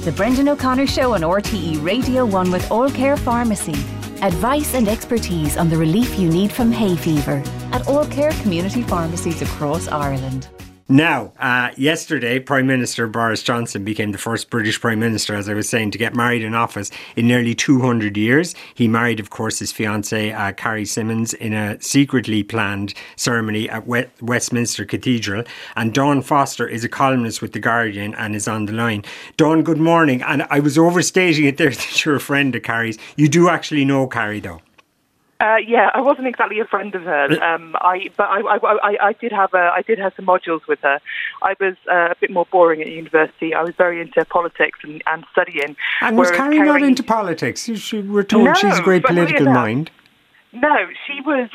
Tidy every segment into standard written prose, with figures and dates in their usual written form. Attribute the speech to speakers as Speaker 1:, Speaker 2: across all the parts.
Speaker 1: The Brendan O'Connor Show on RTE Radio 1 with All Care Pharmacy. Advice and expertise on the relief you need from hay fever at All Care community pharmacies across Ireland.
Speaker 2: Now, yesterday, Prime Minister Boris Johnson became the first British Prime Minister, as I was saying, to get married in office in nearly 200 years. He married, of course, his fiancée, Carrie Symonds, in a secretly planned ceremony at Westminster Cathedral. And Dawn Foster is a columnist with The Guardian and is on the line. Dawn, good morning. And I was overstating it there that you're a friend of Carrie's. You do actually know Carrie, though.
Speaker 3: Yeah, I wasn't exactly a friend of hers. I did have some modules with her. I was a bit more boring at university. I was very into politics and studying.
Speaker 2: And was Carrie not into politics? We're told she's a great political mind.
Speaker 3: No, she was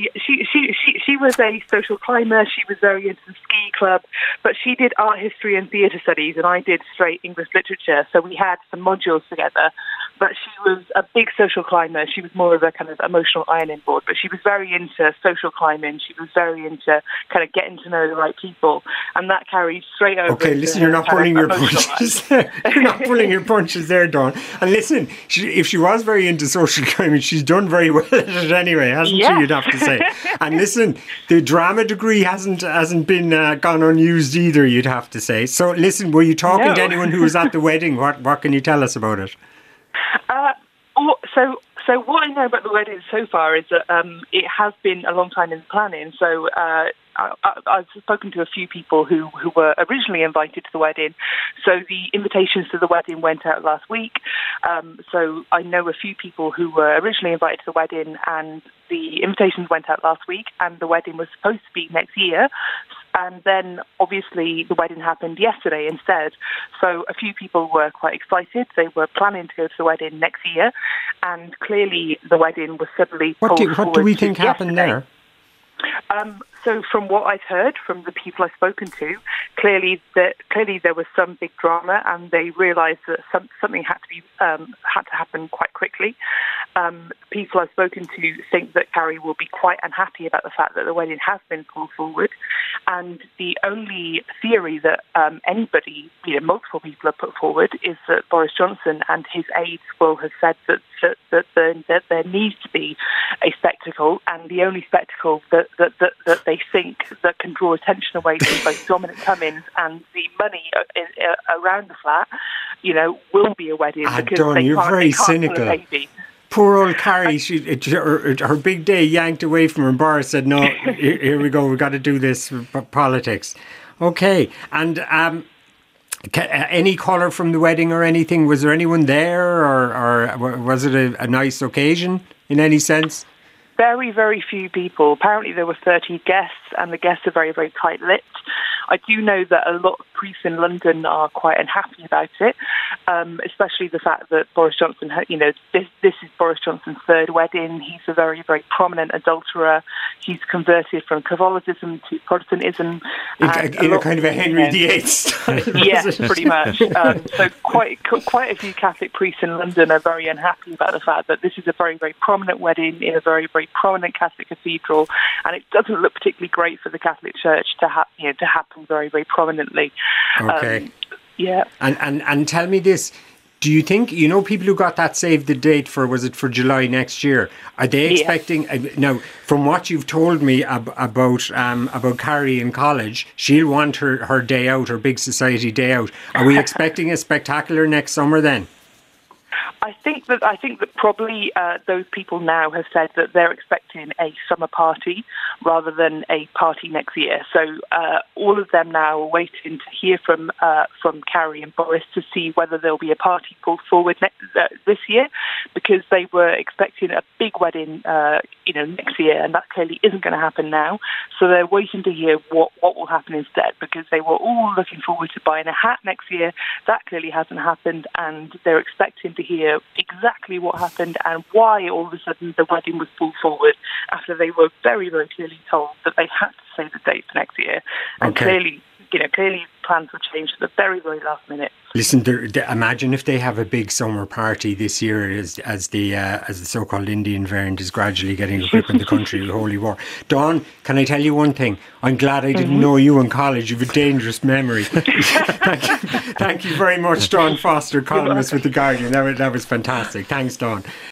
Speaker 3: a social climber. She was very into the ski club, but she did art history and theatre studies, and I did straight English literature. So we had some modules together. But she was a big social climber. She was more of a kind of emotional ironing board, but she was very into social climbing. She was very into kind of getting to know the right people, and that carried straight over.
Speaker 2: Okay, listen, you're not pulling your punches there. You're not pulling your punches there, Dawn. And listen, if she was very into social climbing, she's done very well at it anyway, hasn't she? You'd have to say. And listen, the drama degree hasn't been gone unused either, you'd have to say. So listen, were you talking to anyone who was at the wedding? What can you tell us about it?
Speaker 3: So what I know about the wedding so far is that it has been a long time in planning. So I've spoken to a few people who were originally invited to the wedding. So the invitations to the wedding went out last week. So I know a few people who were originally invited to the wedding, and the invitations went out last week, and the wedding was supposed to be next year. And then, obviously, the wedding happened yesterday instead. So a few people were quite excited. They were planning to go to the wedding next year. And clearly, the wedding was suddenly pulled forward.
Speaker 2: What do we think happened there?
Speaker 3: So from what I've heard from the people I've spoken to, clearly there was some big drama, and they realised that something had to happen quite quickly. People I've spoken to think that Carrie will be quite unhappy about the fact that the wedding has been pulled forward, and the only theory that anybody, multiple people have put forward, is that Boris Johnson and his aides will have said that there needs to be a spectacle, and the only spectacle that they think that can draw attention away from both Dominic Cummings and the money around the flat, will be a wedding.
Speaker 2: Dawn, you're very cynical. Poor old Carrie, her big day yanked away from her. Boris said, no, here we go, we've got to do this for politics. Okay, and any colour from the wedding or anything? Was there anyone there, or was it a nice occasion in any sense?
Speaker 3: Very, very few people. Apparently there were 30 guests, and the guests are very, very tight-lipped. I do know that a lot of priests in London are quite unhappy about it, especially the fact that Boris Johnson, this is Boris Johnson's third wedding. He's a very, very prominent adulterer. He's converted from Catholicism to Protestantism.
Speaker 2: In a kind of a Henry VIII style.
Speaker 3: Yes, pretty much. So quite a few Catholic priests in London are very unhappy about the fact that this is a very, very prominent wedding in a very, very prominent Catholic cathedral, and it doesn't look particularly great for the Catholic Church to happen very, very prominently.
Speaker 2: Okay.
Speaker 3: Yeah.
Speaker 2: And tell me this. Do you think, people who got that save the date for July next year, are they expecting, now, from what you've told me about Carrie in college, she'll want her day out, her big society day out. Are we expecting a spectacular next summer then?
Speaker 3: I think that probably those people now have said that they're expecting a summer party rather than a party next year. So all of them now are waiting to hear from Carrie and Boris to see whether there'll be a party pulled forward this year, because they were expecting a big wedding next year, and that clearly isn't going to happen now. So they're waiting to hear what will happen instead, because they were all looking forward to buying a hat next year. That clearly hasn't happened, and they're expecting to hear exactly what happened and why all of a sudden the wedding was pulled forward after they were very, very clearly told that they had to say the date for next year. And clearly clearly plans were changed at the very, very last minute.
Speaker 2: Listen, imagine if they have a big summer party this year as the so-called Indian variant is gradually getting a grip in the country with Holy War. Dawn, can I tell you one thing? I'm glad I didn't know you in college. You have a dangerous memory. Thank you very much, Dawn Foster, columnist with The Guardian. That was fantastic. Thanks, Dawn.